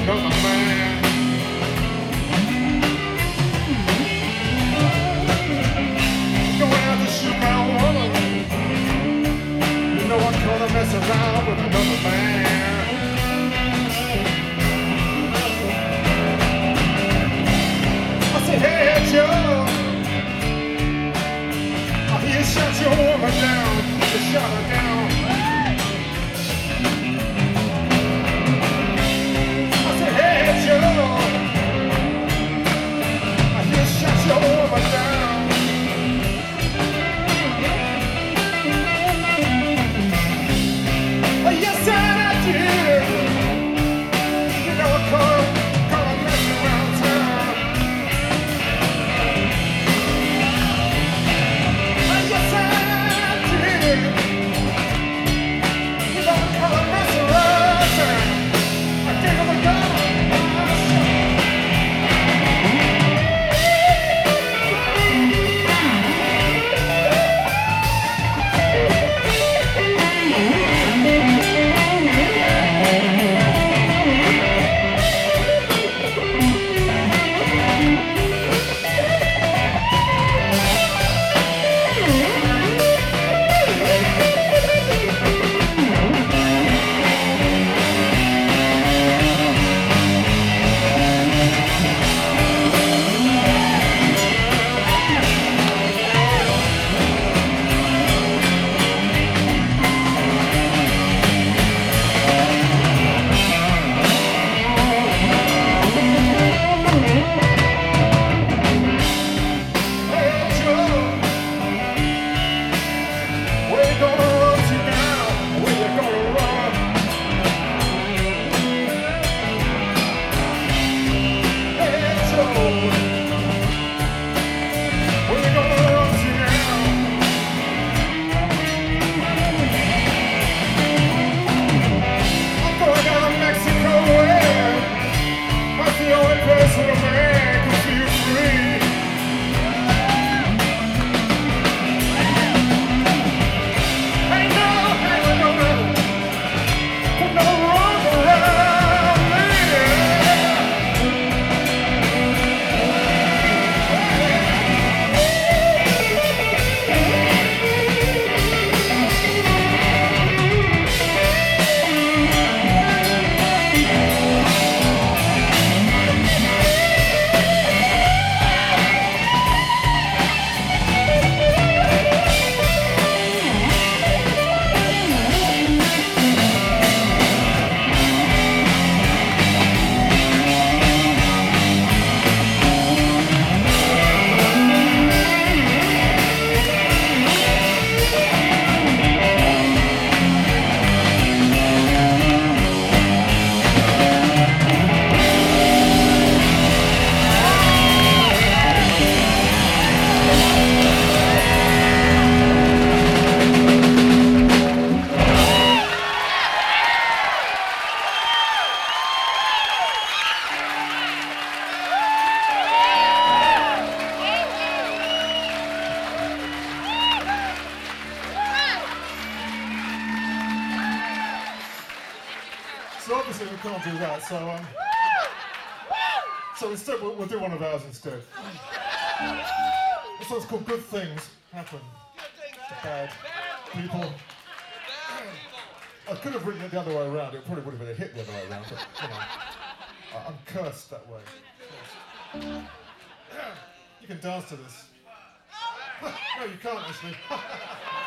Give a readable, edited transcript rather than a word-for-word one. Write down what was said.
another man. Going out to shoot my woman. You know I'm gonna mess around with another man. I said, hey, Joe, I hear you shot your woman down. You shot her down. I said, hey, Joe, I hear you shot your woman down. Yes, I did. You know I come mess around town. Yes, I did. You know I come mess around town. I gave him a gun. So obviously we can't do that, so instead we'll do one of ours instead. This one's called Good Things Happen to Bad People. I could have written it the other way around, it probably would have been a hit the other way around, but you know, I'm cursed that way. You can dance to this. No, you can't actually.